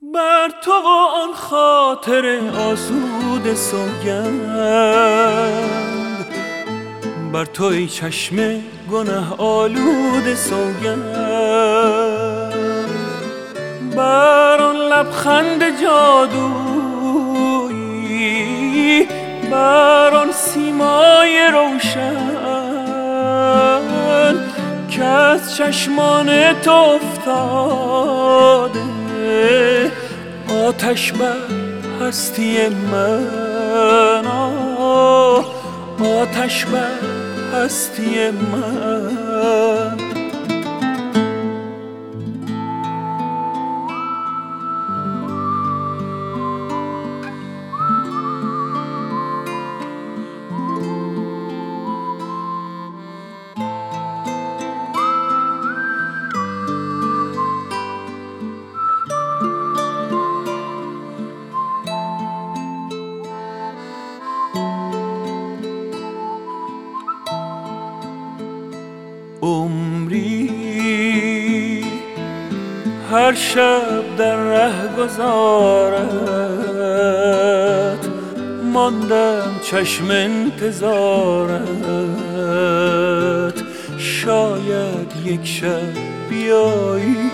بر تو و آن خاطر آسوده سوگند، بر تو ای چشم گنه آلوده سوگند، بر آن لبخند جادویی، بر آن سیمای روشن که از چشمان تو افتاده آتش بر هستی من، آتش بر هستی من. عمری هر شب در رهگذارت ماندم چشم انتظارت، شاید یک شب بیایی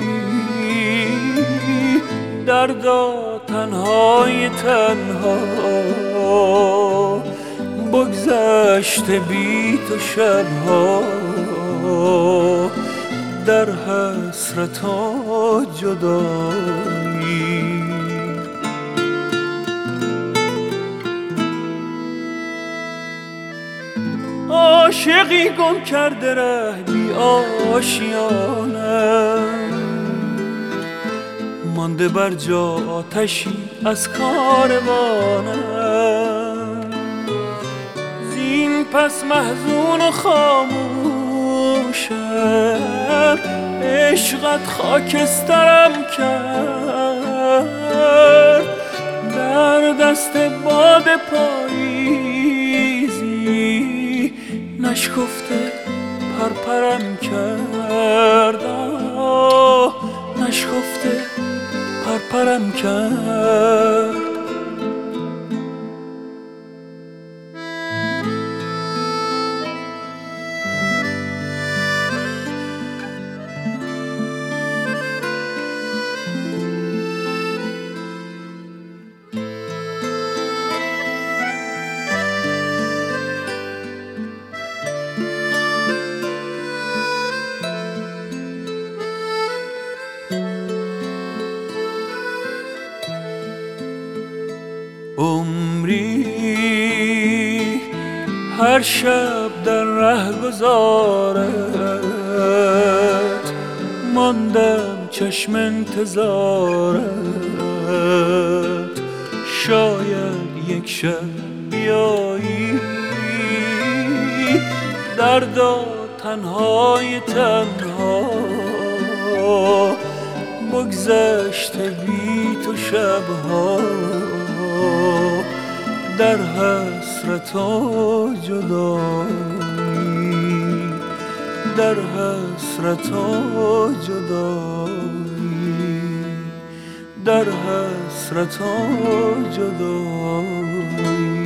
دردا تنهای تنها، بگذشته بی تو شبها در حسرت و جدایی. عاشقی گم کرده ره بی آشیانم، مانده بر جا آتشی از کاروانم، زین پس محزون و خاموشم عشقت خاکسترم کرد، در دست باد پاییزی نشکفته پرپرم کرد، نشکفته پرپرم کرد. عمری هر شب در رهگذارت ماندم چشم انتظارت، شاید یک شب بیایی دردا تنهای تنها، بگذشته بی تو شبها در حسرت و جدایی، در حسرت و جدایی، در حسرت و جدایی.